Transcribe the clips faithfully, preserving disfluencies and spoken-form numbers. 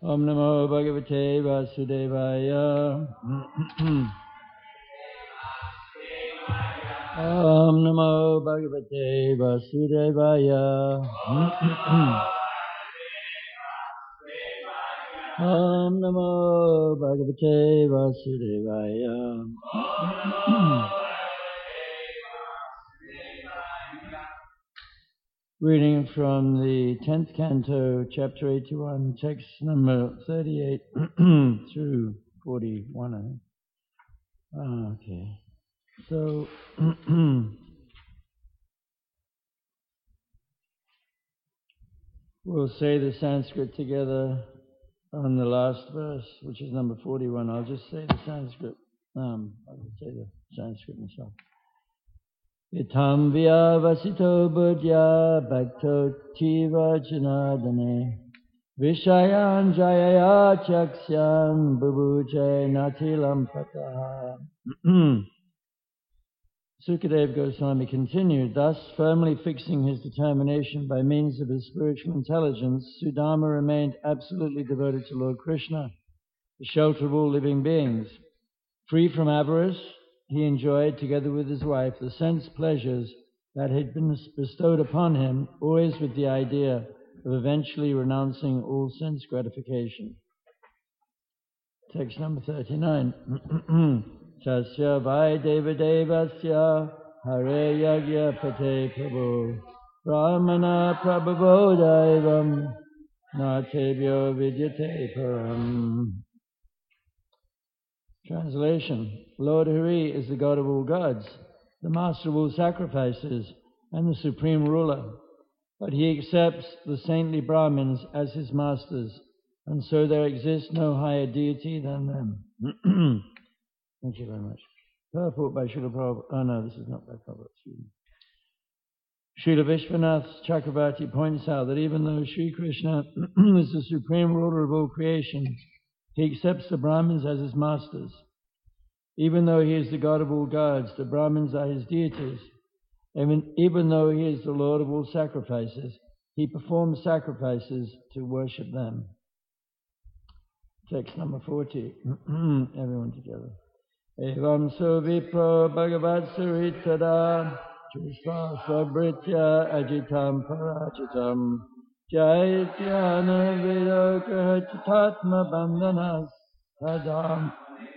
Om Namo Bhagavate Vasudevaya. Om Namo Bhagavate Vasudevaya. Om Namo Bhagavate Vasudevaya. Reading from the tenth canto, chapter eighty-one, text number thirty-eight through forty-one, I think. Ah, okay. So, we'll say the Sanskrit together on the last verse, which is number forty-one. I'll just say the Sanskrit. Um, I'll just say the Sanskrit myself. Itam vya vasito buddhya bhakto tiva janadane vishayan jayaya chaksyan bubuje natilam pataha. Sukadev Goswami continued, thus firmly fixing his determination by means of his spiritual intelligence, Sudama remained absolutely devoted to Lord Krishna, the shelter of all living beings. Free from avarice, he enjoyed, together with his wife, the sense pleasures that had been bestowed upon him, always with the idea of eventually renouncing all sense gratification. Text number thirty-nine. Tasya vai deva devasya hare yagya pate prabhu brahmana prabhavo daivam natebhyo vidyate param. Translation. Lord Hari is the God of all gods, the master of all sacrifices, and the supreme ruler. But he accepts the saintly Brahmins as his masters, and so there exists no higher deity than them. Thank you very much. Purport by Srila Prabhupada. Oh no, this is not by Prabhupada. Srila Vishwanath Chakravarti points out that even though Sri Krishna is the supreme ruler of all creation, he accepts the Brahmins as his masters. Even though he is the God of all gods, the Brahmins are his deities. Even, even though he is the Lord of all sacrifices, he performs sacrifices to worship them. Text number forty. Everyone together. Evam so vipro bhagavat suritada chusva svabritya ajitam parachitam jaityana vidoka chitatma bandhanas tadam.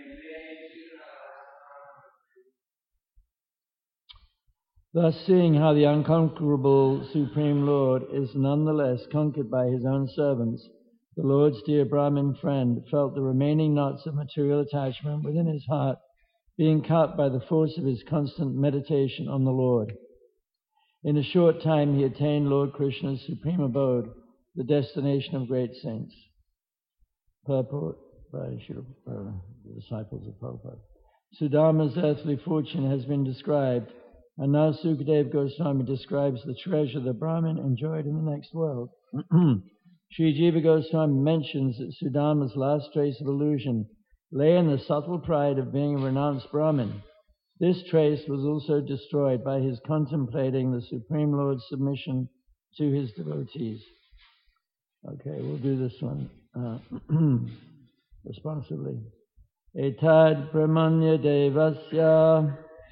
Thus, seeing how the unconquerable Supreme Lord is nonetheless conquered by his own servants, the Lord's dear Brahmin friend felt the remaining knots of material attachment within his heart being cut by the force of his constant meditation on the Lord. In a short time, he attained Lord Krishna's supreme abode, the destination of great saints. Purport by Srila, uh, the disciples of Prabhupada. Sudama's earthly fortune has been described, and now Sukadev Goswami describes the treasure the Brahmin enjoyed in the next world. Sri Jiva Goswami mentions that Sudama's last trace of illusion lay in the subtle pride of being a renounced Brahmin. This trace was also destroyed by his contemplating the Supreme Lord's submission to his devotees. Okay, we'll do this one uh, responsibly. Etad Brahmanya Devasya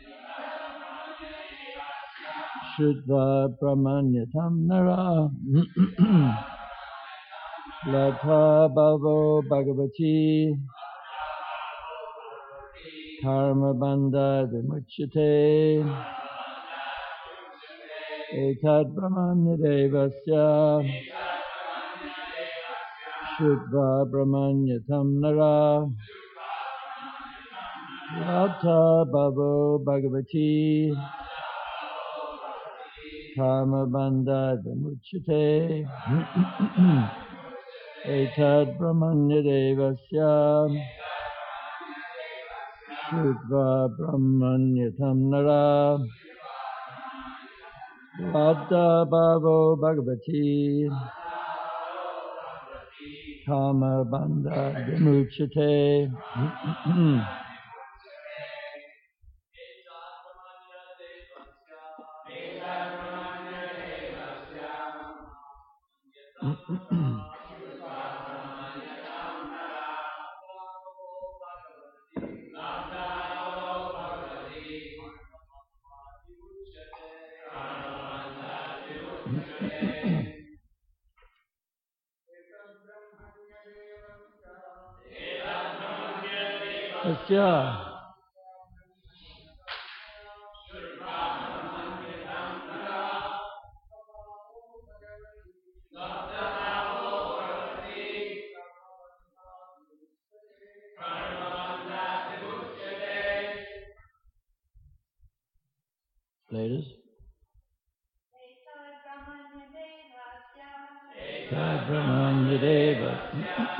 Shudva Brahmanyatam Nara Latha Bhavo Bhagavati Karma Bandha Vimuchyate Etad Brahmanya Devasya Shudva Brahmanyatam Nara Latha Bhavo Bhagavati Karma Bandha Vimuchyate Etad Brahmanya Devasya Shudva Brahmanyatam Nara Latha Bhavo Bhagavati Karma Bandha Vimuchyate. Asya. Ladies. Brahmanyadeva.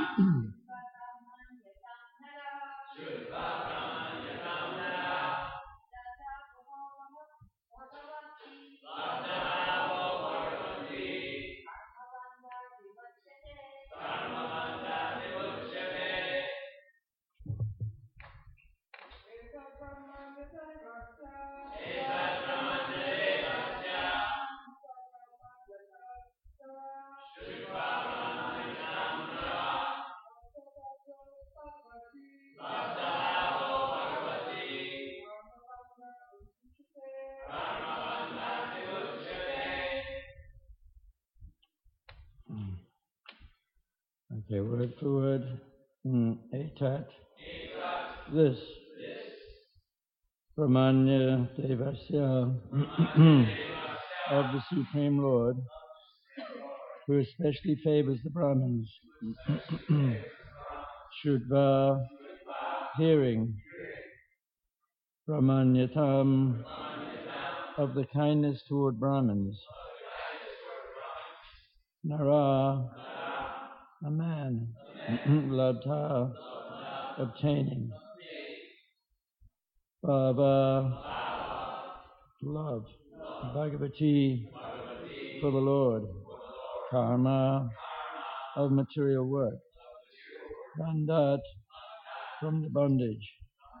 Okay, word for word. Mm, etat. This. Brahmanya Devasya of the Supreme Lord, who especially favors the Brahmins. Shudva, hearing. Brahmanyatam, of the kindness toward Brahmins. Nara, a man. Labdha, obtaining. Bhava, love. Bhagavati, for the Lord. Karma, of material work. Bandhat, from the bondage.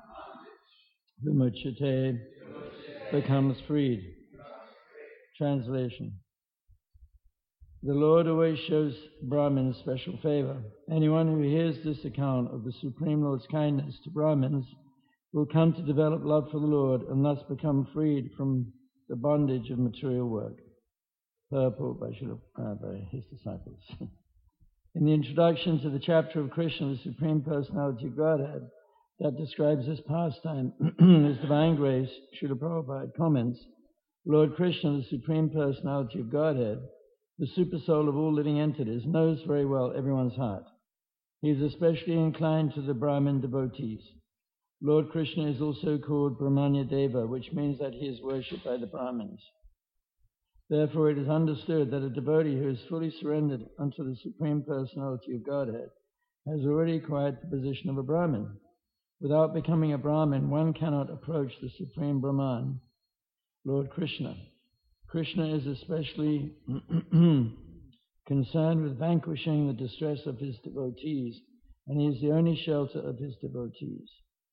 Vimuchyate, becomes freed. Translation. The Lord always shows Brahmins special favor. Anyone who hears this account of the Supreme Lord's kindness to Brahmins will come to develop love for the Lord and thus become freed from the bondage of material work. Purport by, uh, by his disciples. In the introduction to the chapter of Krishna, the Supreme Personality of Godhead, that describes this pastime, His Divine Grace, Srila Prabhupada comments, Lord Krishna, the Supreme Personality of Godhead, the super soul of all living entities, knows very well everyone's heart. He is especially inclined to the Brahmin devotees. Lord Krishna is also called Brahmanya Deva, which means that he is worshipped by the Brahmins. Therefore, it is understood that a devotee who is fully surrendered unto the Supreme Personality of Godhead has already acquired the position of a Brahmin. Without becoming a Brahmin, one cannot approach the Supreme Brahman, Lord Krishna. Krishna is especially concerned with vanquishing the distress of his devotees, and he is the only shelter of his devotees.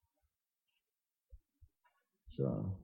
So,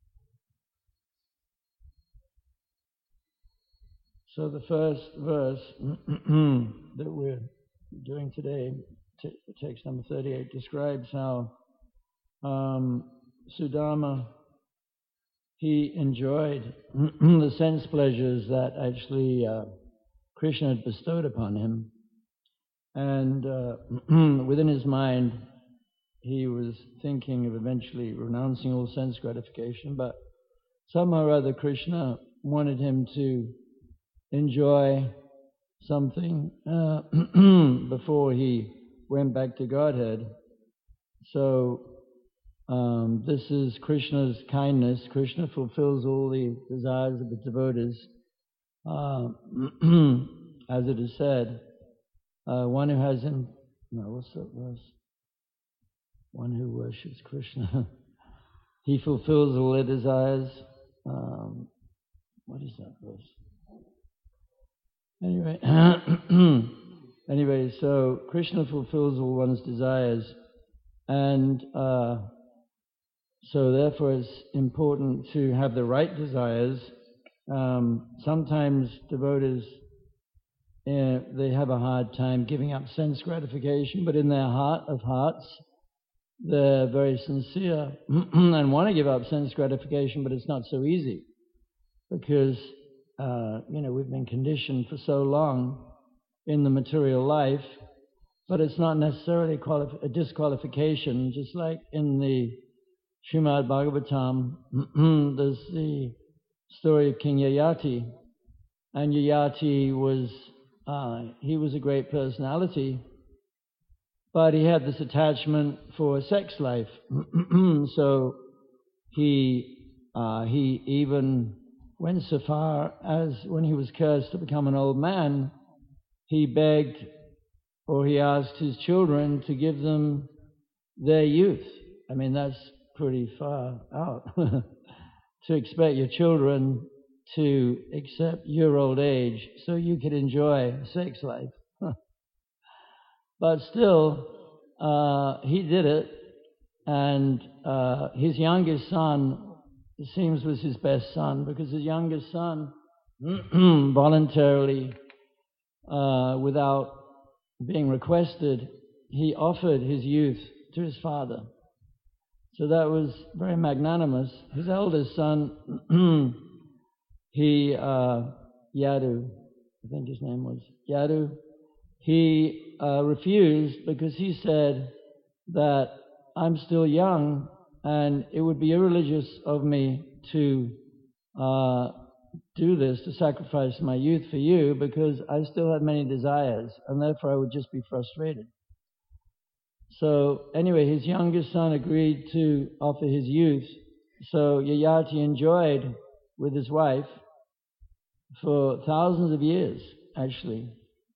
so the first verse that we're doing today, t- text number thirty-eight, describes how um, Sudama, he enjoyed the sense pleasures that actually uh, Krishna had bestowed upon him. And uh, within his mind, he was thinking of eventually renouncing all sense gratification, but somehow or other Krishna wanted him to enjoy something uh, before he went back to Godhead. So um, this is Krishna's kindness. Krishna fulfills all the desires of the devotees. Uh, as it is said, uh, one who has him, no, what's that verse? One who worships Krishna, he fulfills all their desires. Um, what is that verse? Anyway, anyway, so Krishna fulfills all one's desires, and uh, so therefore it's important to have the right desires. Um, sometimes devotees, uh, they have a hard time giving up sense gratification, but in their heart of hearts, they're very sincere and want to give up sense gratification, but it's not so easy because, uh, you know, we've been conditioned for so long in the material life but it's not necessarily qualif- a disqualification. Just like in the Srimad Bhagavatam, there's the story of King Yayati, and Yayati was uh, he was a great personality, but he had this attachment for sex life. So he uh, he even went so far as, when he was cursed to become an old man, he begged, or he asked his children to give them their youth. I mean, that's pretty far out to expect your children to accept your old age so you could enjoy sex life. But still, uh, he did it, and uh, his youngest son, it seems, was his best son, because his youngest son voluntarily, uh, without being requested, he offered his youth to his father. So that was very magnanimous. His eldest son, he, uh, Yadu, I think his name was Yadu, he uh, refused because he said that I'm still young and it would be irreligious of me to uh, do this, to sacrifice my youth for you, because I still have many desires and therefore I would just be frustrated. So anyway, his youngest son agreed to offer his youth. So Yayati enjoyed with his wife for thousands of years, actually.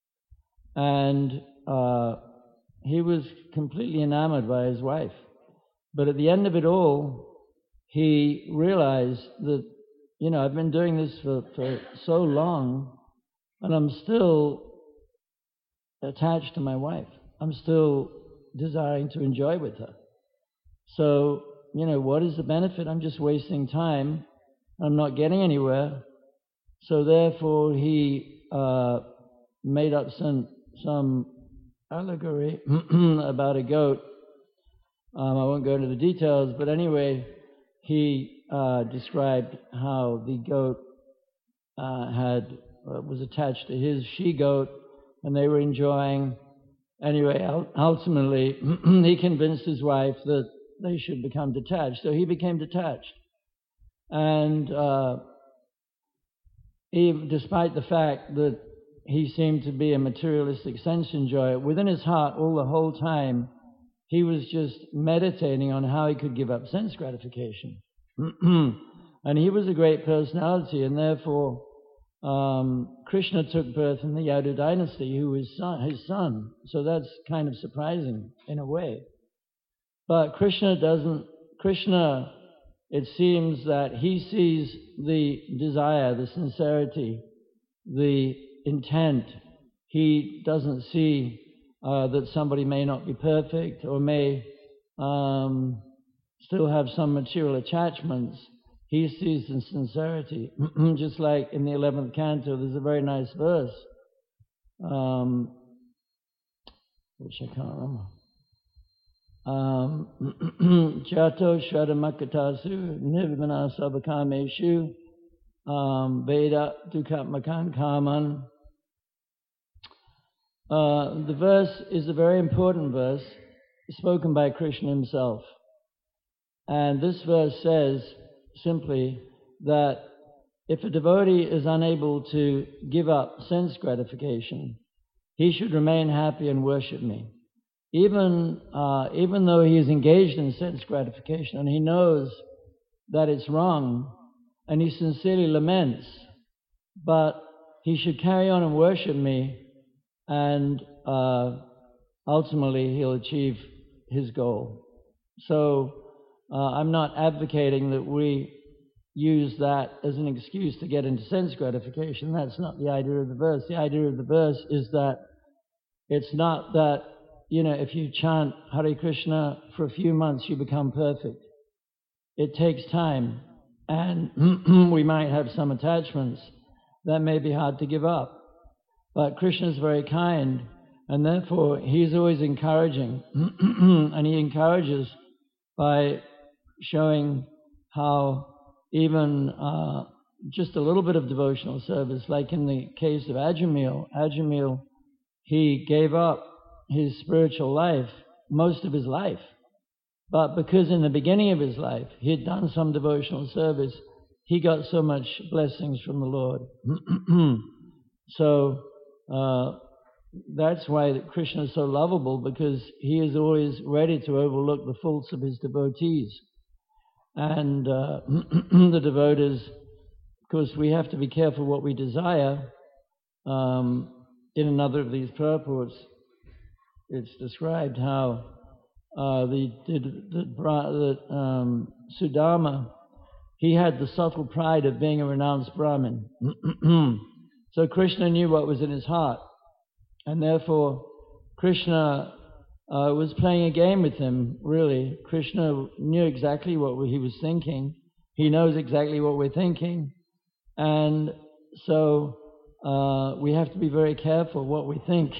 And uh, he was completely enamored by his wife. But at the end of it all, he realized that, you know, I've been doing this for, for so long, and I'm still attached to my wife. I'm still desiring to enjoy with her. So, you know, what is the benefit? I'm just wasting time. I'm not getting anywhere. So therefore, he uh, made up some some allegory about a goat. Um, I won't go into the details, but anyway, he uh, described how the goat uh, had uh, was attached to his she-goat, and they were enjoying. Anyway, ultimately, he convinced his wife that they should become detached. So he became detached. And uh, he, despite the fact that he seemed to be a materialistic sense enjoyer, within his heart all the whole time, he was just meditating on how he could give up sense gratification. And he was a great personality, and therefore um, Krishna took birth in the Yadu dynasty, who was son, his son. So that's kind of surprising in a way. But Krishna doesn't, Krishna, it seems that he sees the desire, the sincerity, the intent. He doesn't see uh, that somebody may not be perfect or may um, still have some material attachments. He sees the sincerity. Just like in the eleventh canto, there's a very nice verse, um, which I can't remember. Um, Jato Shradhamakatasu Nirvana Sabhakameshu Veda Dukatmakan Kaman. Uh, the verse is a very important verse, spoken by Krishna himself. And this verse says simply that if a devotee is unable to give up sense gratification, he should remain happy and worship me. Even, uh, even though he is engaged in sense gratification and he knows that it's wrong and he sincerely laments, but he should carry on and worship me, and uh, ultimately he'll achieve his goal. So uh, I'm not advocating that we use that as an excuse to get into sense gratification. That's not the idea of the verse. The idea of the verse is that it's not that, you know, if you chant Hare Krishna for a few months, you become perfect. It takes time, and we might have some attachments that may be hard to give up. But Krishna is very kind, and therefore he's always encouraging, and he encourages by showing how even uh, just a little bit of devotional service, like in the case of Ajamil, Ajamil, he gave up his spiritual life most of his life. But because in the beginning of his life he had done some devotional service, he got so much blessings from the Lord. So uh, that's why Krishna is so lovable, because he is always ready to overlook the faults of his devotees. And uh, the devotees, of course, we have to be careful what we desire. Um, in another of these purports, it's described how uh, the, the, the, the um, Sudama, he had the subtle pride of being a renounced Brahmin. So Krishna knew what was in his heart, and therefore Krishna uh, was playing a game with him, really. Krishna knew exactly what he was thinking. He knows exactly what we're thinking. And so uh, we have to be very careful what we think.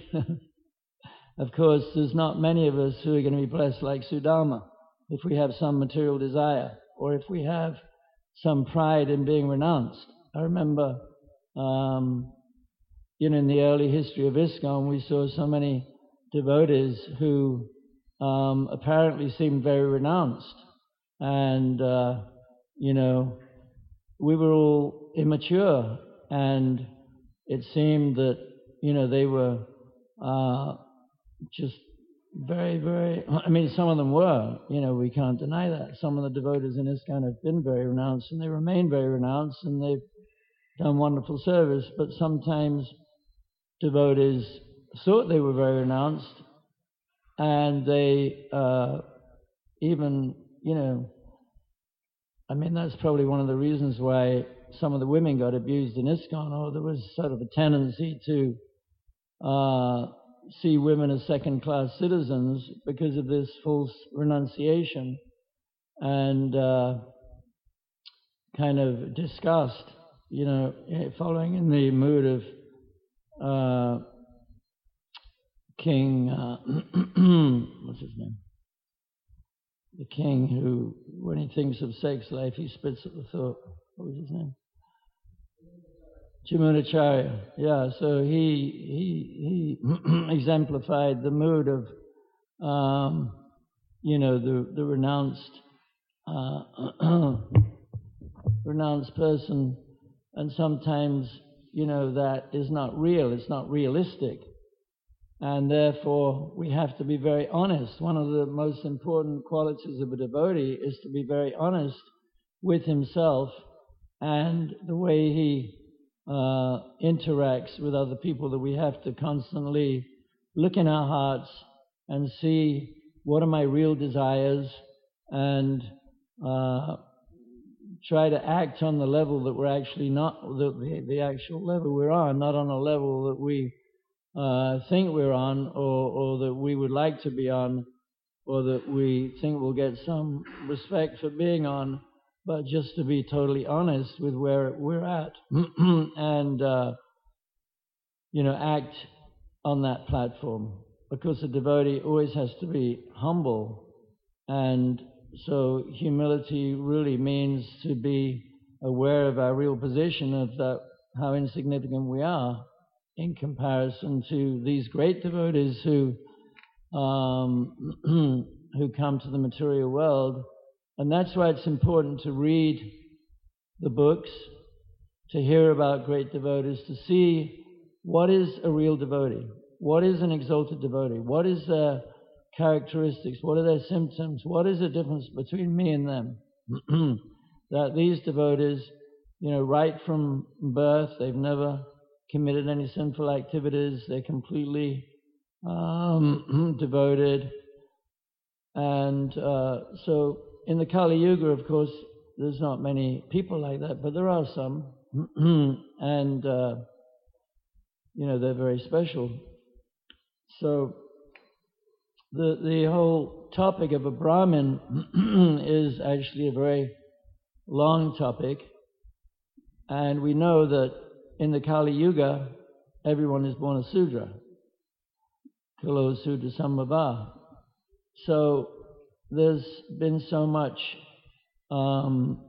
Of course, there's not many of us who are going to be blessed like Sudama if we have some material desire, or if we have some pride in being renounced. I remember, um, you know, in the early history of ISKCON, we saw so many devotees who um, apparently seemed very renounced. And, uh, you know, we were all immature, and it seemed that, you know, they were uh, just very, very, I mean, some of them were, you know, we can't deny that. Some of the devotees in ISKCON have been very renounced, and they remain very renounced, and they've done wonderful service. But sometimes devotees thought they were very renounced, and they uh, even, you know, I mean, that's probably one of the reasons why some of the women got abused in ISKCON, or there was sort of a tendency to uh, see women as second-class citizens because of this false renunciation and uh, kind of disgust, you know, following in the mood of uh, King, uh, what's his name? The king who, when he thinks of sex life, he spits at the thought. What was his name? Jamunacharya. Yeah, so he he he exemplified the mood of, um, you know, the the renounced uh, renounced person, and sometimes, you know, that is not real. It's not realistic. And therefore, we have to be very honest. One of the most important qualities of a devotee is to be very honest with himself and the way he uh, interacts with other people, that we have to constantly look in our hearts and see what are my real desires, and uh, try to act on the level that we're actually not, the, the, the actual level we're on, not on a level that we Uh, think we're on, or, or that we would like to be on, or that we think we'll get some respect for being on, but just to be totally honest with where we're at and, uh, you know, act on that platform. Because a devotee always has to be humble, and so humility really means to be aware of our real position, of that, how insignificant we are in comparison to these great devotees who um, who come to the material world. And that's why it's important to read the books, to hear about great devotees, to see what is a real devotee, what is an exalted devotee, what is their characteristics, what are their symptoms, what is the difference between me and them. That these devotees, you know, right from birth, they've never committed any sinful activities, they're completely um, devoted. And uh, so in the Kali Yuga, of course, there's not many people like that, but there are some. And, uh, you know, they're very special. So the, the whole topic of a Brahmin is actually a very long topic. And we know that in the Kali Yuga, everyone is born a Sudra. Kalo Sudra Samabha. So there's been so much um,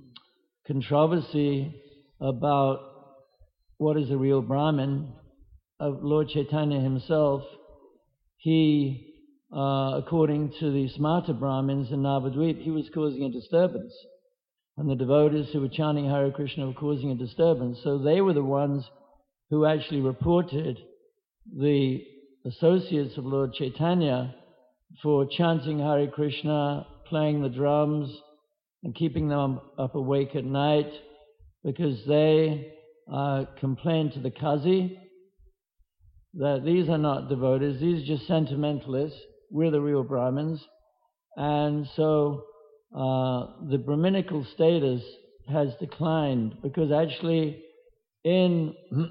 controversy about what is a real Brahmin. of Lord Chaitanya himself, he, uh, according to the Smarta Brahmins in Navadvip, he was causing a disturbance. And the devotees who were chanting Hare Krishna were causing a disturbance. So they were the ones who actually reported the associates of Lord Chaitanya for chanting Hare Krishna, playing the drums, and keeping them up awake at night, because they uh, complained to the Kazi that these are not devotees, these are just sentimentalists, we're the real Brahmins. And so uh, the Brahminical status has declined, because actually in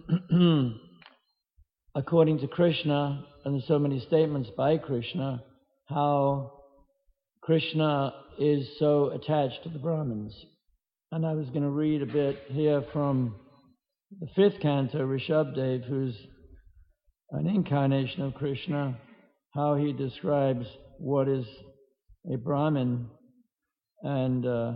according to Krishna, and so many statements by Krishna, how Krishna is so attached to the Brahmins. And I was going to read a bit here from the fifth canto, Rishabdev, who's an incarnation of Krishna, how he describes what is a Brahmin. And, uh,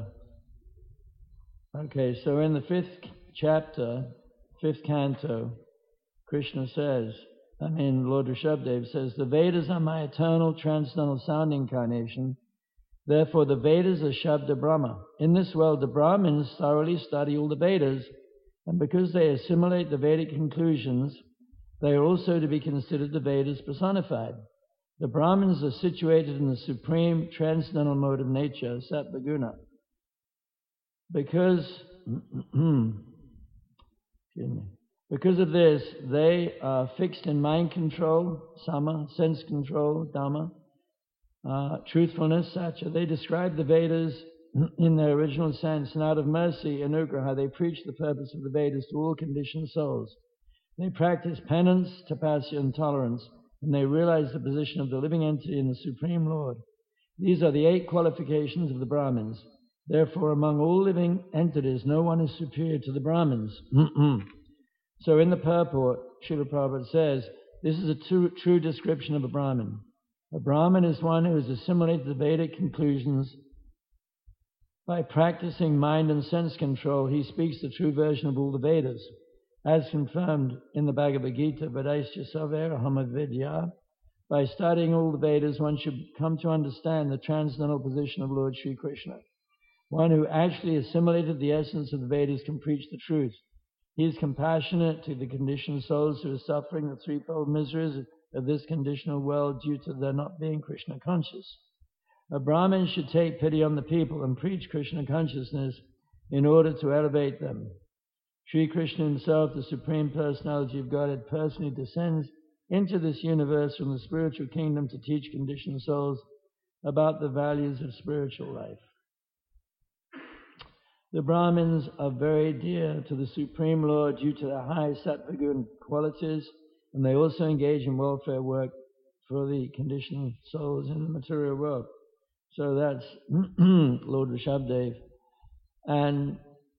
okay, so in the fifth chapter, fifth canto, Krishna says, I mean, Lord Rishabdev says, the Vedas are my eternal transcendental sound incarnation. Therefore, the Vedas are Shabda Brahma. In this world, the Brahmins thoroughly study all the Vedas, and because they assimilate the Vedic conclusions, they are also to be considered the Vedas personified. The Brahmins are situated in the supreme transcendental mode of nature, Sattva Guna. Because, excuse me, because of this, they are fixed in mind control, sama, sense control, dhamma, uh, truthfulness, satya. They describe the Vedas in their original sense, and out of mercy, anugraha, they preach the purpose of the Vedas to all conditioned souls. They practice penance, tapasya, and tolerance, and they realize the position of the living entity in the Supreme Lord. These are the eight qualifications of the Brahmins. Therefore, among all living entities, no one is superior to the Brahmins. So in the purport, Srila Prabhupada says, this is a true, true description of a Brahmin. A Brahmin is one who has assimilated the Vedic conclusions. By practicing mind and sense control, he speaks the true version of all the Vedas. As confirmed in the Bhagavad Gita, Vedaisya Savera Hamavidya, by studying all the Vedas, one should come to understand the transcendental position of Lord Sri Krishna. One who actually assimilated the essence of the Vedas can preach the truth. He is compassionate to the conditioned souls who are suffering the threefold miseries of this conditional world due to their not being Krishna conscious. A Brahmin should take pity on the people and preach Krishna consciousness in order to elevate them. Sri Krishna himself, the Supreme Personality of Godhead, personally descends into this universe from the spiritual kingdom to teach conditioned souls about the values of spiritual life. The Brahmins are very dear to the Supreme Lord due to their high sattva qualities, and they also engage in welfare work for the conditioned souls in the material world. So that's Lord Rishabdev. And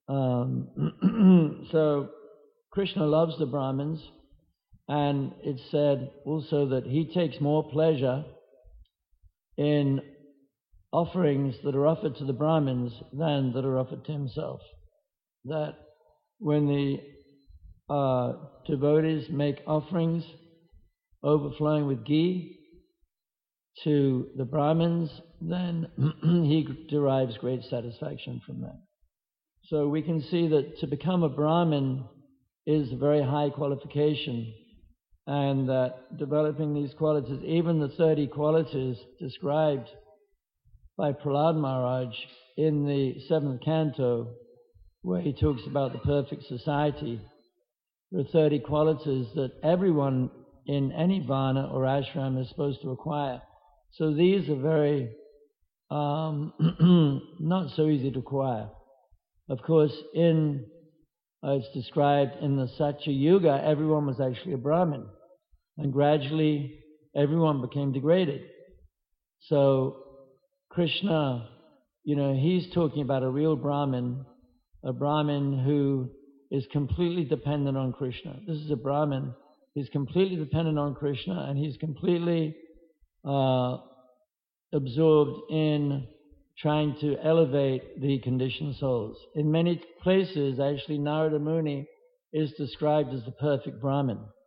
um, so Krishna loves the Brahmins, and it's said also that he takes more pleasure in offerings that are offered to the Brahmins than that are offered to himself. That when the uh, devotees make offerings overflowing with ghee to the Brahmins, then he derives great satisfaction from that. So we can see that to become a Brahmin is a very high qualification, and that developing these qualities, even the thirty qualities described by Prahlad Maharaj in the seventh canto, where he talks about the perfect society. There are thirty qualities that everyone in any varna or ashram is supposed to acquire. So these are very um, not so easy to acquire. Of course, in uh, it's described in the Satya Yuga, everyone was actually a Brahmin, and gradually everyone became degraded. So Krishna, you know, he's talking about a real Brahmin, a Brahmin who is completely dependent on Krishna. This is a Brahmin. He's completely dependent on Krishna, and he's completely uh, absorbed in trying to elevate the conditioned souls. In many places, actually, Narada Muni is described as the perfect Brahmin.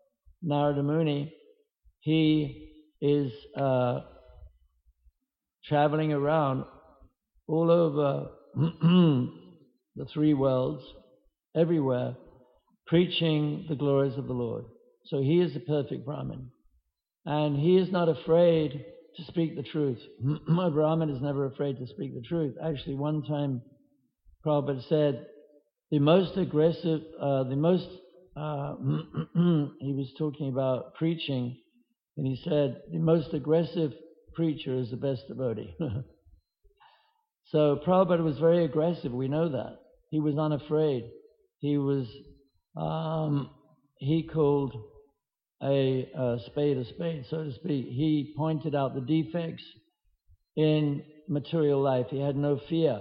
Narada Muni, he is uh, traveling around all over the three worlds, everywhere, preaching the glories of the Lord. So he is the perfect Brahmin. And he is not afraid to speak the truth. A Brahmin is never afraid to speak the truth. Actually, one time, Prabhupada said, the most aggressive, uh, the most, uh, he was talking about preaching, and he said, the most aggressive preacher is the best devotee. So Prabhupada was very aggressive, we know that. He was unafraid. He was, um, he called a, a spade a spade, so to speak. He pointed out the defects in material life. He had no fear.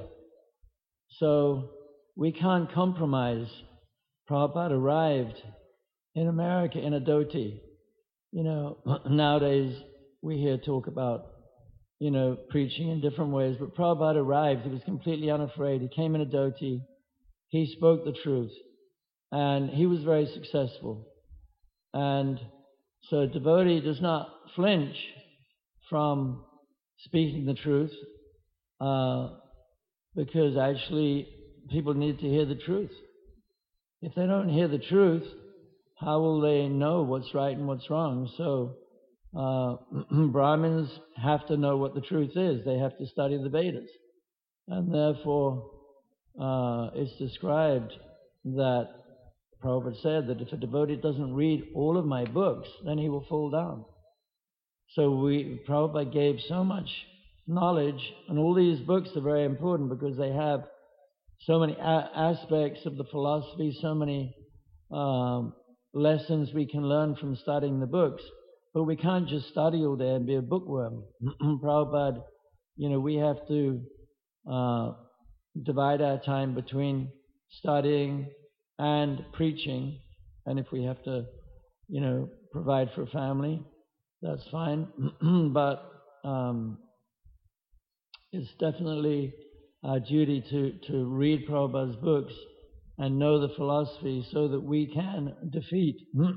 So we can't compromise. Prabhupada arrived in America in a dhoti. You know, nowadays we hear talk about, you know, preaching in different ways, but Prabhupada arrived. He was completely unafraid. He came in a dhoti. He spoke the truth, and he was very successful. And so a devotee does not flinch from speaking the truth, uh, because actually people need to hear the truth. If they don't hear the truth, how will they know what's right and what's wrong? So uh, Brahmins have to know what the truth is. They have to study the Vedas. And therefore, uh, it's described that Prabhupada said that if a devotee doesn't read all of my books, then he will fall down. So we, Prabhupada gave so much knowledge, and all these books are very important because they have so many a- aspects of the philosophy, so many um, lessons we can learn from studying the books. But we can't just study all day and be a bookworm. Prabhupada, you know, we have to uh, divide our time between studying and preaching. And if we have to, you know, provide for a family, that's fine. But um, it's definitely our duty to, to read Prabhupada's books and know the philosophy so that we can defeat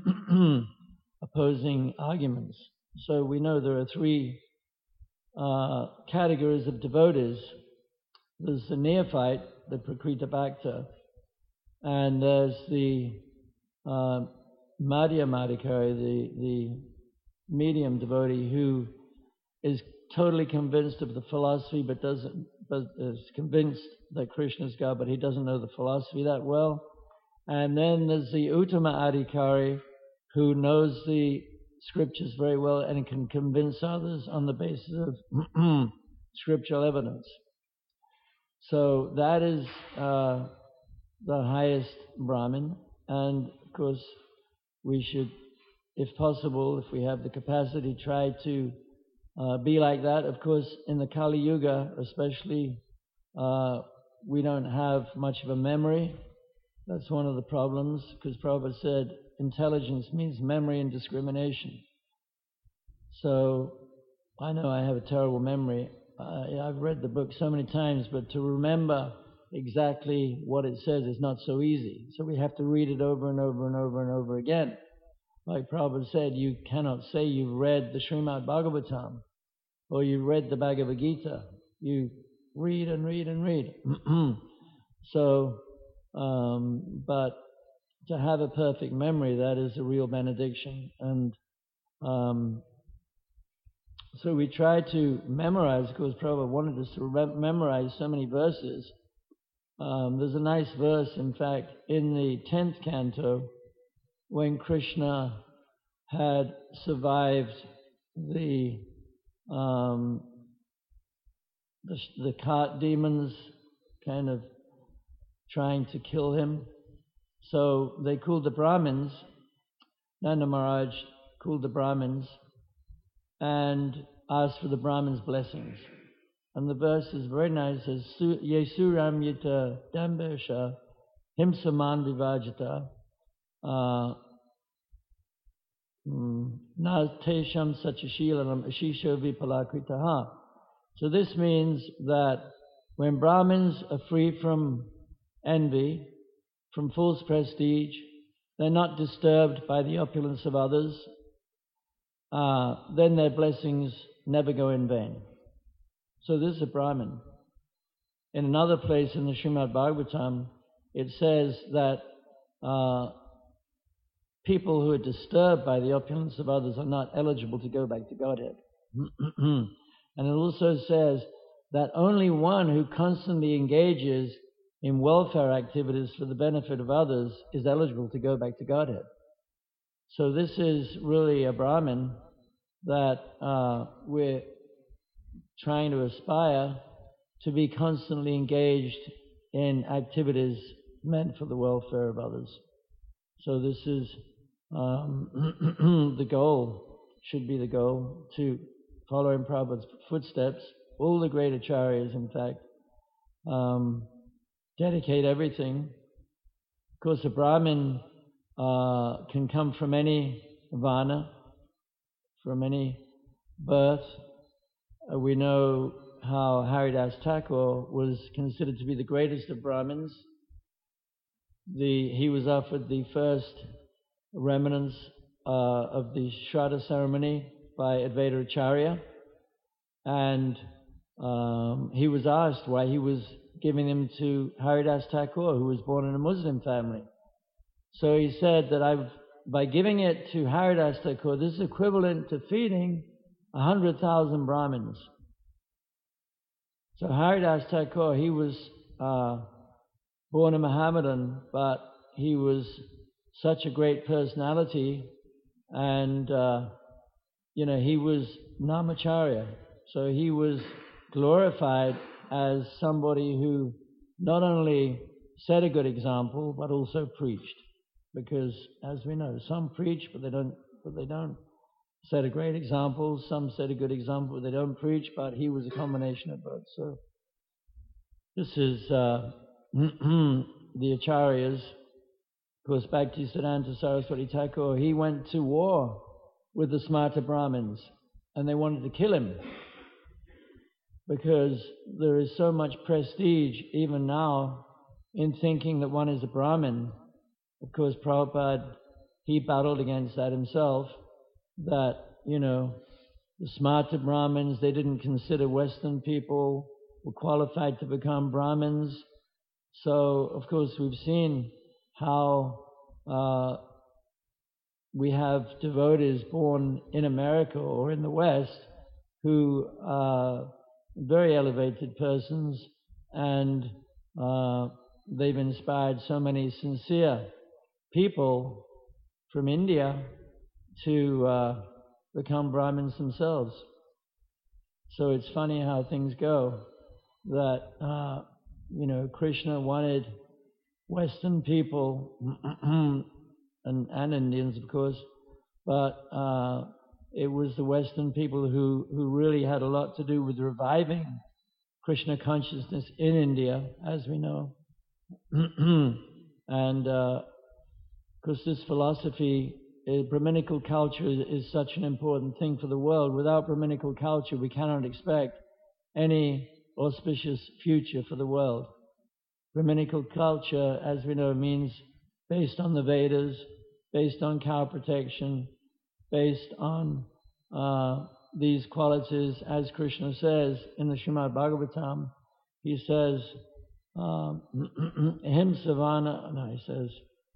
opposing arguments. So we know there are three uh, categories of devotees. There's the neophyte, the Prakrita Bhakta, and there's the uh, Madhyamadikari, the, the medium devotee who is totally convinced of the philosophy but doesn't, but is convinced that Krishna is God, but he doesn't know the philosophy that well. And then there's the Uttama Adhikari, who knows the scriptures very well and can convince others on the basis of scriptural evidence. So that is uh, the highest Brahmin, and of course we should, if possible, if we have the capacity, try to uh, be like that. Of course, in the Kali Yuga especially, uh, we don't have much of a memory. That's one of the problems, because Prabhupada said intelligence means memory and discrimination. So I know I have a terrible memory. Uh, I've read the book so many times, but to remember exactly what it says is not so easy. So we have to read it over and over and over and over again. Like Prabhupada said, you cannot say you've read the Srimad Bhagavatam or you read the Bhagavad Gita. You read and read and read. So, um, but to have a perfect memory, that is a real benediction. And um, so we try to memorize, because Prabhupada wanted us to re- memorize so many verses. Um, there's a nice verse, in fact, in the tenth canto, when Krishna had survived the um, the, the cart demons kind of trying to kill him. So they called the Brahmins, Nanda Maharaj called the Brahmins and asked for the Brahmins' blessings. And the verse is very nice. It says, Yesuram yita dambesha himsaman vivajita na tesham sachashilanam ashisho vipalakritaha. So this means that when Brahmins are free from envy, from false prestige, they're not disturbed by the opulence of others, uh, then their blessings never go in vain. So this is a Brahmin. In another place in the Srimad Bhagavatam, it says that uh, people who are disturbed by the opulence of others are not eligible to go back to Godhead. And it also says that only one who constantly engages in welfare activities for the benefit of others is eligible to go back to Godhead. So this is really a Brahmin that uh, we're trying to aspire to be constantly engaged in activities meant for the welfare of others. So this is um, the goal, should be the goal, to follow in Prabhupada's footsteps. All the great acharyas, in fact, um, dedicate everything. Of course, a Brahmin uh, can come from any varna, from any birth. Uh, we know how Haridas Thakur was considered to be the greatest of Brahmins. The, he was offered the first remnants uh, of the Shraddha ceremony by Advaita Acharya, and um, he was asked why he was giving them to Haridas Thakur, who was born in a Muslim family. So he said that I've, by giving it to Haridas Thakur, this is equivalent to feeding a hundred thousand Brahmins. So Haridas Thakur, he was uh, born a Mohammedan, but he was such a great personality, and uh, you know, he was Namacharya. So he was glorified as somebody who not only set a good example, but also preached. Because, as we know, some preach, but they don't, but they don't set a great example. Some set a good example, but they don't preach, but he was a combination of both. So this is uh, the Acharyas. Of course, Bhaktisiddhanta Saraswati Thakur, he went to war with the Smarta Brahmins, and they wanted to kill him, because there is so much prestige even now in thinking that one is a Brahmin. Of course, Prabhupada, he battled against that himself, that, you know, the Smarta Brahmins, they didn't consider Western people were qualified to become Brahmins. So, of course, we've seen how uh, we have devotees born in America or in the West who are very elevated persons, and uh, they've inspired so many sincere people from India to uh, become Brahmins themselves. So it's funny how things go, that, uh, you know, Krishna wanted Western people, and, and Indians, of course, but uh, it was the Western people who, who really had a lot to do with reviving Krishna consciousness in India, as we know. And uh, of course, this philosophy, uh, Brahminical culture is, is such an important thing for the world. Without Brahminical culture, we cannot expect any auspicious future for the world. Brahminical culture, as we know, means based on the Vedas, based on cow protection, based on uh, these qualities, as Krishna says in the Srimad Bhagavatam. He says, Ahimsa vana, no, he says,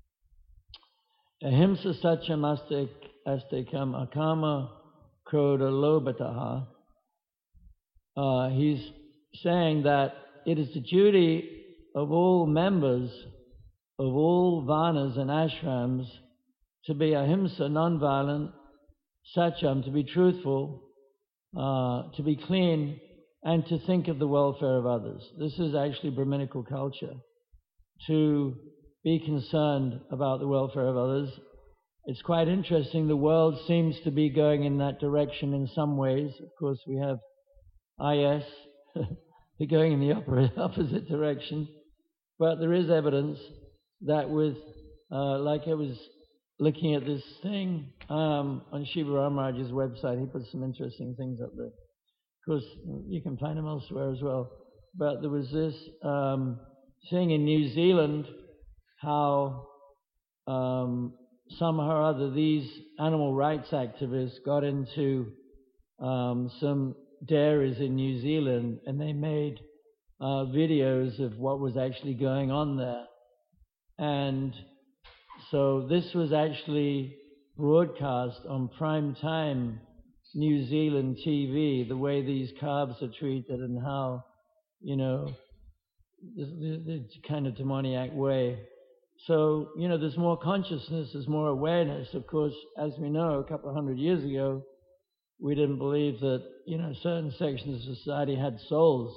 Ahimsa satyam astekam akama krodha lobhataha. Uh, he's saying that it is the duty of all members of all varnas and ashrams to be ahimsa, non-violent, satyam, to be truthful, uh, to be clean, and to think of the welfare of others. This is actually Brahminical culture, to be concerned about the welfare of others. It's quite interesting. The world seems to be going in that direction in some ways. Of course, we have I S, they're going in the opposite direction. But there is evidence that with, uh, like I was looking at this thing um, on Shiva Ramaraj's website, he put some interesting things up there. Of course, you can find them elsewhere as well. But there was this um, thing in New Zealand, how um, somehow or other these animal rights activists got into um, some dairies in New Zealand, and they made uh, videos of what was actually going on there. And so this was actually broadcast on prime time New Zealand T V, the way these calves are treated and how, you know, the, the, the kind of demoniac way. So, you know, there's more consciousness, there's more awareness. Of course, as we know, a couple of hundred years ago, we didn't believe that, you know, certain sections of society had souls.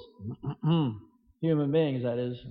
Human beings, that is.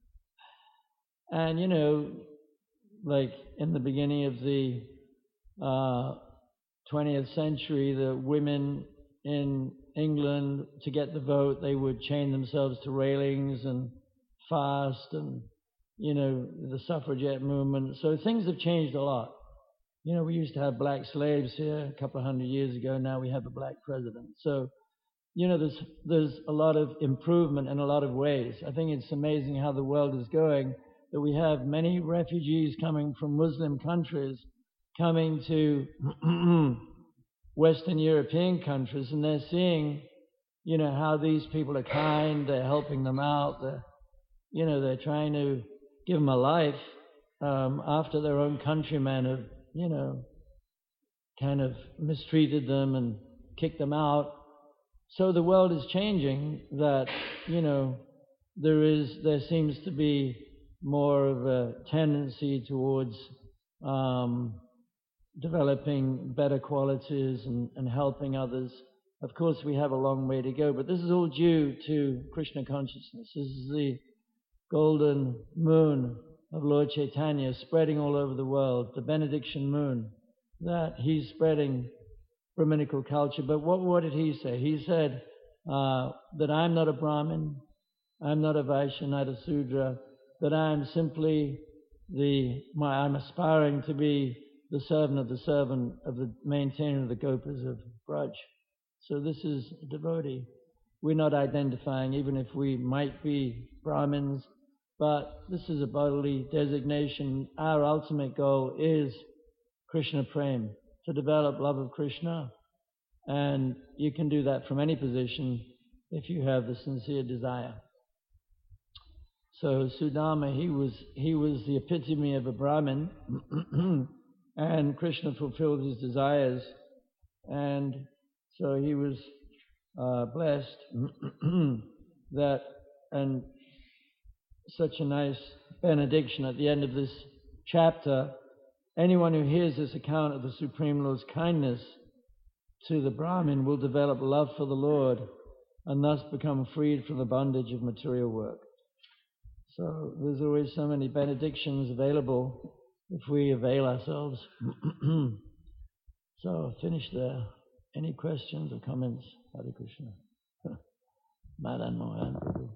And, you know, like in the beginning of the uh, twentieth century, the women in England, to get the vote, they would chain themselves to railings and fast, and, you know, the suffragette movement. So things have changed a lot. You know, we used to have black slaves here a couple of hundred years ago. Now we have a black president. So, you know, there's, there's a lot of improvement in a lot of ways. I think it's amazing how the world is going, that we have many refugees coming from Muslim countries coming to Western European countries, and they're seeing, you know, how these people are kind, they're helping them out, they're, you know, they're trying to give them a life um, after their own countrymen have, you know, kind of mistreated them and kicked them out. So the world is changing, that, you know, there is, there seems to be more of a tendency towards um, developing better qualities and, and helping others. Of course, we have a long way to go, but this is all due to Krishna consciousness. This is the golden moon of Lord Chaitanya spreading all over the world, the benediction moon, that he's spreading Brahminical culture. But what, what did he say? He said uh, that I'm not a Brahmin, I'm not a Vaishya, not a Sudra, that I'm simply the, my, I'm aspiring to be the servant of the servant of the maintainer of the Gopas of Braj. So this is a devotee. We're not identifying, even if we might be Brahmins, but this is a bodily designation. Our ultimate goal is Krishna Prem, to develop love of Krishna. And you can do that from any position if you have the sincere desire. So Sudama, he was, he was the epitome of a Brahmin, and Krishna fulfilled his desires. And so he was uh, blessed that, and such a nice benediction at the end of this chapter. Anyone who hears this account of the Supreme Lord's kindness to the Brahmin will develop love for the Lord and thus become freed from the bondage of material work. So there's always so many benedictions available if we avail ourselves. So I'll finish there. Any questions or comments? Hare Krishna. Madan Mohan.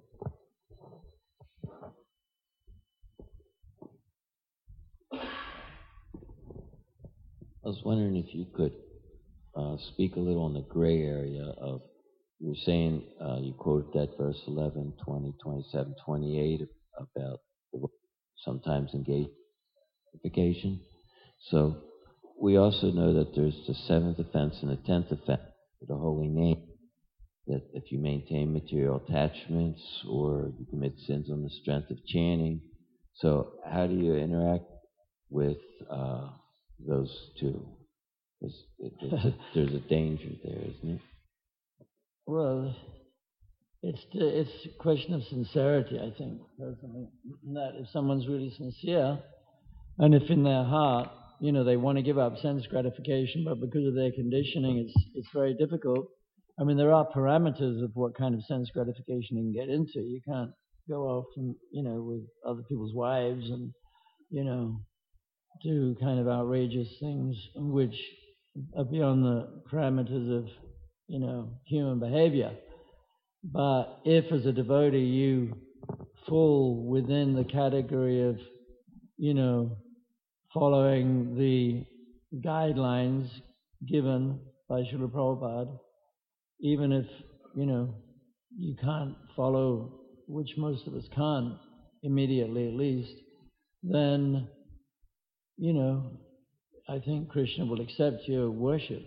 I was wondering if you could uh, speak a little on the gray area of, you were saying, uh, you quoted that verse eleven, twenty, twenty-seven, twenty-eight about the, sometimes engagement. So we also know that there's the seventh offense and the tenth offense for the holy name, that if you maintain material attachments or you commit sins on the strength of chanting. So how do you interact with uh, those two? Because a, there's a danger there, isn't it? Well, it's it's a question of sincerity, I think, personally. That if someone's really sincere, and if in their heart, you know, they want to give up sense gratification, but because of their conditioning, it's it's very difficult. I mean, there are parameters of what kind of sense gratification you can get into. You can't go off and, you know, with other people's wives and, you know, do kind of outrageous things which are beyond the parameters of, you know, human behavior. But if as a devotee you fall within the category of, you know, following the guidelines given by Srila Prabhupada, even if, you know, you can't follow, which most of us can't immediately at least, then, you know, I think Krishna will accept your worship.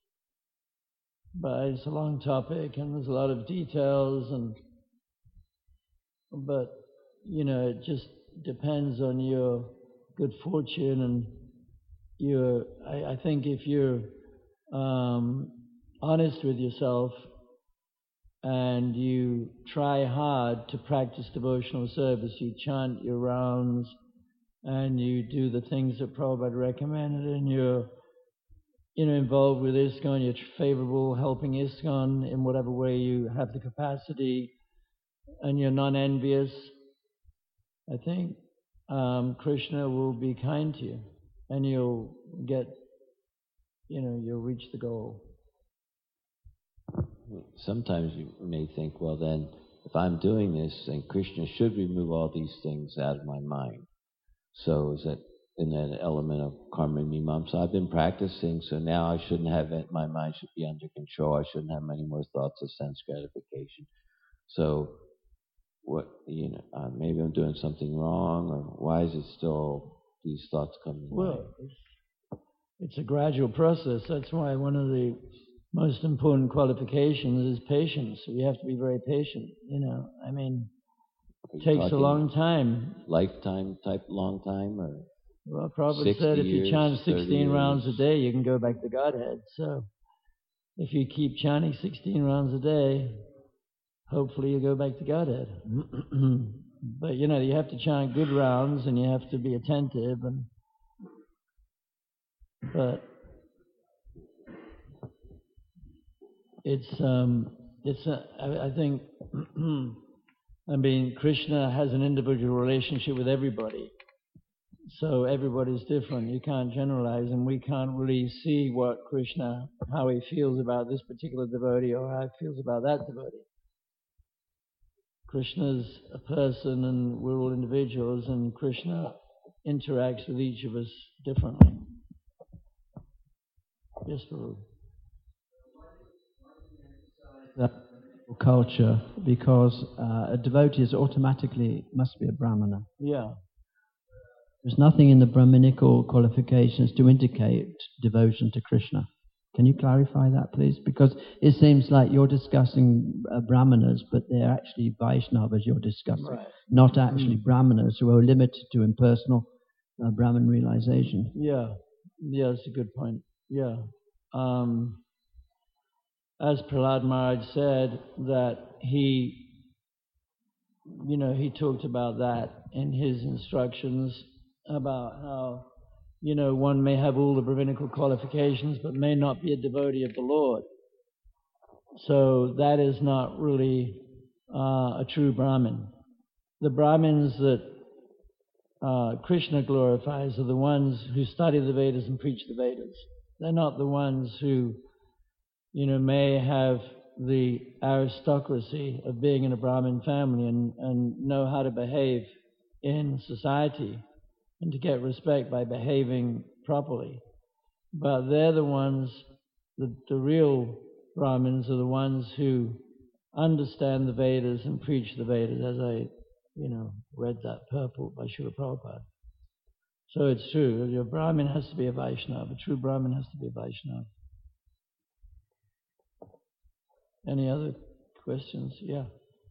But it's a long topic and there's a lot of details, and but you know, it just depends on your good fortune and your. I, I think if you're um, honest with yourself and you try hard to practice devotional service, you chant your rounds and you do the things that Prabhupada recommended, and you're you know, involved with ISKCON, you're favorable, helping ISKCON in whatever way you have the capacity, and you're non-envious, I think um, Krishna will be kind to you, and you'll get, you know, you'll reach the goal. Sometimes you may think, well then, if I'm doing this, then Krishna should remove all these things out of my mind. So is that in that element of karma mimamsa? I've been practicing, so now I shouldn't have it, my mind should be under control. I shouldn't have many more thoughts of sense gratification. So, what you know, uh, maybe I'm doing something wrong, or why is it still these thoughts coming? Well, it's, it's a gradual process. That's why one of the most important qualifications is patience. We have to be very patient. You know, I mean, it takes a long time. Lifetime type long time, or? Well, Prabhupada said if you chant sixteen rounds a day, you can go back to Godhead. So if you keep chanting sixteen rounds a day, hopefully you go back to Godhead. But, you know, you have to chant good rounds and you have to be attentive. And But it's, um, it's a, I, I think, I mean, Krishna has an individual relationship with everybody. So everybody's different. You can't generalize, and we can't really see what Krishna, how he feels about this particular devotee or how he feels about that devotee. Krishna's a person and we're all individuals, and Krishna interacts with each of us differently. Yes, Prabhu. That culture, because uh, a devotee is automatically must be a Brahmana. Yeah. There's nothing in the Brahminical qualifications to indicate devotion to Krishna. Can you clarify that, please? Because it seems like you're discussing uh, Brahmanas, but they're actually Vaishnavas you're discussing, right. Not actually mm. Brahmanas who are limited to impersonal uh, Brahman realization. Yeah, yeah, that's a good point. Yeah. Um, as Prahlad Maharaj said, that he, you know, he talked about that in his instructions, about how, you know, one may have all the Brahminical qualifications but may not be a devotee of the Lord. So that is not really uh, a true Brahmin. The Brahmins that uh, Krishna glorifies are the ones who study the Vedas and preach the Vedas. They're not the ones who, you know, may have the aristocracy of being in a Brahmin family and, and know how to behave in society and to get respect by behaving properly. But they're the ones, the, the real Brahmins are the ones who understand the Vedas and preach the Vedas, as I, you know, read that purport by Srila Prabhupada. So it's true, your Brahmin has to be a Vaishnava, a true Brahmin has to be a Vaishnava. Any other questions? Yeah.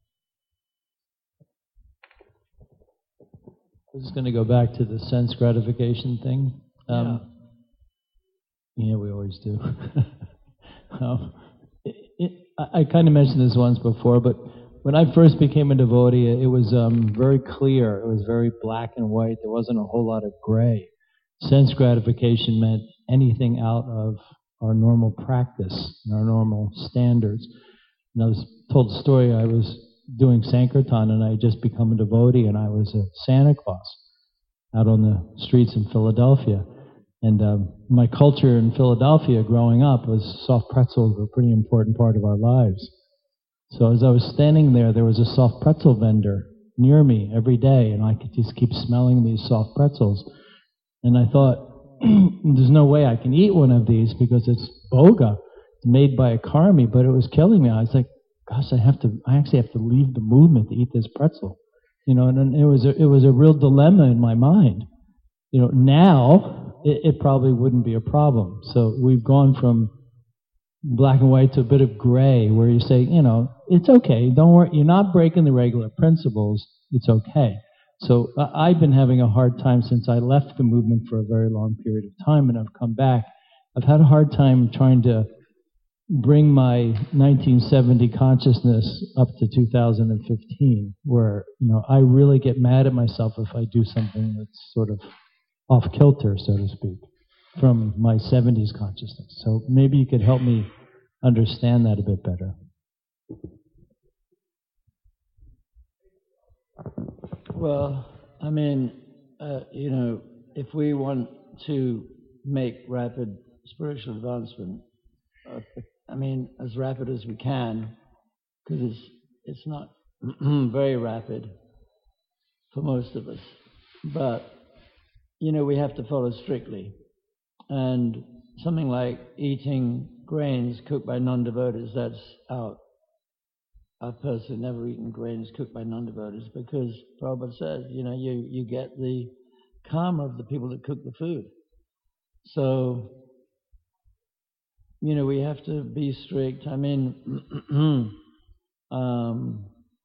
I was just going to go back to the sense gratification thing. Um, yeah. yeah, we always do. um, it, it, I, I kind of mentioned this once before, but when I first became a devotee, it was um, very clear. It was very black and white. There wasn't a whole lot of gray. Sense gratification meant anything out of our normal practice and our normal standards. And I was told a story. I was doing Sankirtan, and I had just become a devotee, and I was a Santa Claus out on the streets in Philadelphia. And um, my culture in Philadelphia growing up was soft pretzels were a pretty important part of our lives. So as I was standing there, there was a soft pretzel vendor near me every day, and I could just keep smelling these soft pretzels. And I thought, there's no way I can eat one of these because it's boga. It's made by a karmi, but it was killing me. I was like, gosh, I have to, I actually have to leave the movement to eat this pretzel. You know, and, and it was a, it was a real dilemma in my mind. You know, now it, it probably wouldn't be a problem. So we've gone from black and white to a bit of gray, where you say, you know, it's okay. Don't worry. You're not breaking the regular principles. It's okay. So uh, I've been having a hard time since I left the movement for a very long period of time, and I've come back. I've had a hard time trying to bring my nineteen seventy consciousness up to two thousand fifteen, where, you know, I really get mad at myself if I do something that's sort of off kilter, so to speak, from my seventies consciousness. So maybe you could help me understand that a bit better. Well, I mean, uh, you know, if we want to make rapid spiritual advancement, uh, I mean, as rapid as we can, because it's it's not very rapid for most of us. But, you know, we have to follow strictly. And something like eating grains cooked by non-devotees, that's out. I've personally never eaten grains cooked by non-devotees because Prabhupada says, you know, you, you get the karma of the people that cook the food. So, you know, we have to be strict. I mean, um,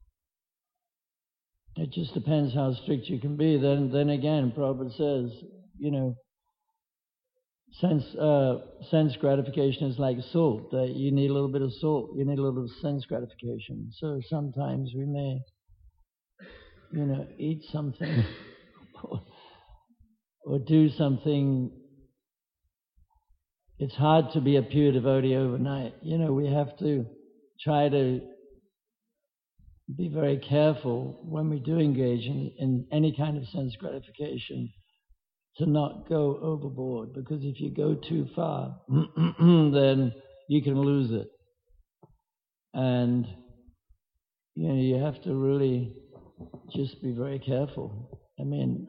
it just depends how strict you can be. Then, then again, Prabhupada says, you know, sense uh, sense gratification is like salt. Uh, you need a little bit of salt. You need a little bit of sense gratification. So sometimes we may, you know, eat something or, or do something. It's hard to be a pure devotee overnight. You know, we have to try to be very careful when we do engage in, in any kind of sense gratification to not go overboard, because if you go too far, then you can lose it. And, you know, you have to really just be very careful. I mean,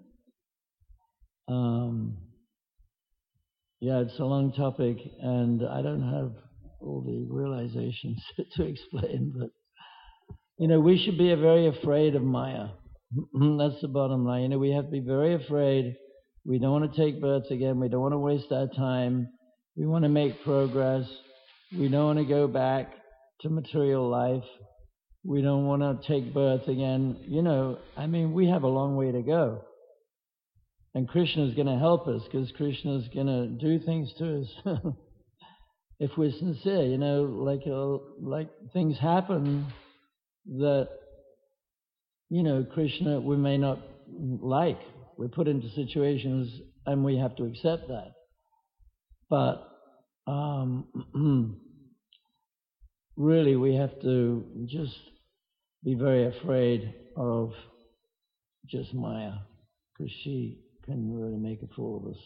um, yeah, it's a long topic, and I don't have all the realizations to explain, but, you know, we should be very afraid of Maya. That's the bottom line. You know, we have to be very afraid. We don't want to take birth again. We don't want to waste our time. We want to make progress. We don't want to go back to material life. We don't want to take birth again. You know, I mean, we have a long way to go. And Krishna is going to help us, because Krishna is going to do things to us if we're sincere. You know, like uh, like things happen that, you know, Krishna we may not like. We're put into situations and we have to accept that. But um, really we have to just be very afraid of just Maya, because she can really make a fool of us.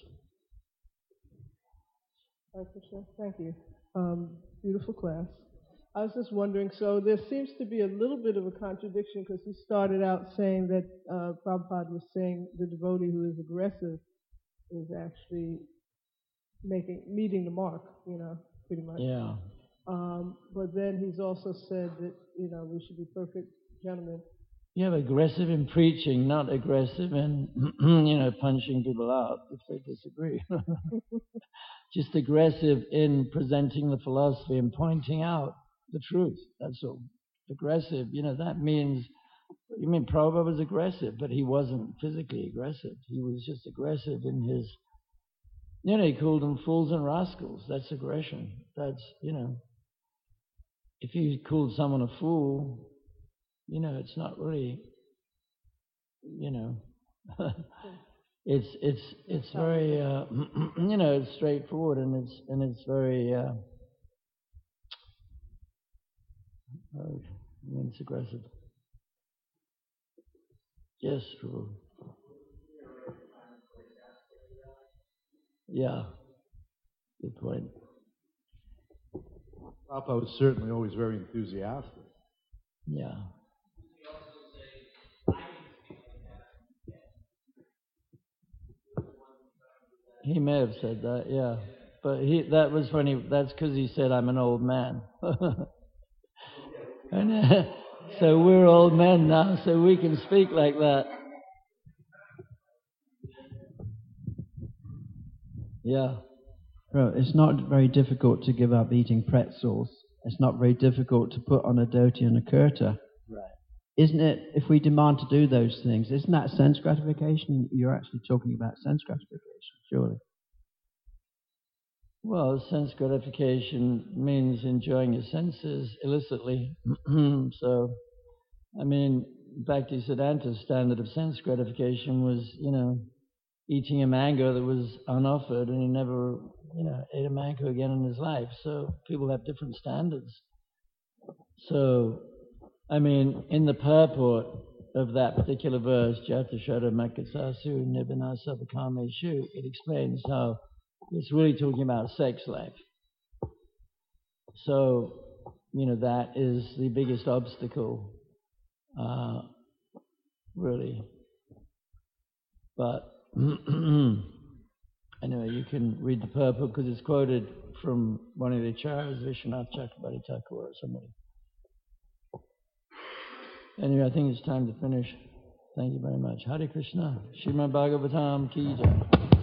Hi, Krishna. Thank you. Um, beautiful class. I was just wondering, so there seems to be a little bit of a contradiction, because you started out saying that uh, Prabhupada was saying the devotee who is aggressive is actually making meeting the mark, you know, pretty much. Yeah. Um, but then he's also said that, you know, we should be perfect gentlemen. Yeah, aggressive in preaching, not aggressive in, you know, punching people out if they disagree. Just aggressive in presenting the philosophy and pointing out the truth. That's all. Aggressive, you know, that means, you mean Prabhupada was aggressive, but he wasn't physically aggressive. He was just aggressive in his, you know, he called them fools and rascals. That's aggression. That's, you know, if you called someone a fool, you know, it's not really, you know, it's it's it's very, uh, you know, it's straightforward, and it's and it's very, uh, uh, I mean, it's aggressive. Yes, true. Yeah, good point. Prabhupada was certainly always very enthusiastic. Yeah. He may have said that, yeah. But he that was when he, that's because he said, I'm an old man. and, uh, so we're old men now, so we can speak like that. Yeah. Well, it's not very difficult to give up eating pretzels. It's not very difficult to put on a dhoti and a kurta. Right. Isn't it, if we demand to do those things, isn't that sense gratification? You're actually talking about sense gratification, surely. Well, sense gratification means enjoying your senses illicitly. So, I mean, Bhaktisiddhanta's standard of sense gratification was, you know, eating a mango that was unoffered, and he never, you know, ate a mango again in his life. So people have different standards. So, I mean, in the purport of that particular verse, Jatashara Makatsasu Nibbana Sabhakameshu, it explains how it's really talking about sex life. So, you know, that is the biggest obstacle, uh, really. But anyway, you can read the purport because it's quoted from one of the acharyas, Vishwanath Chakrabarti Thakur or somebody. Anyway, I think it's time to finish. Thank you very much. Hare Krishna. Srimad Bhagavatam Ki Jai.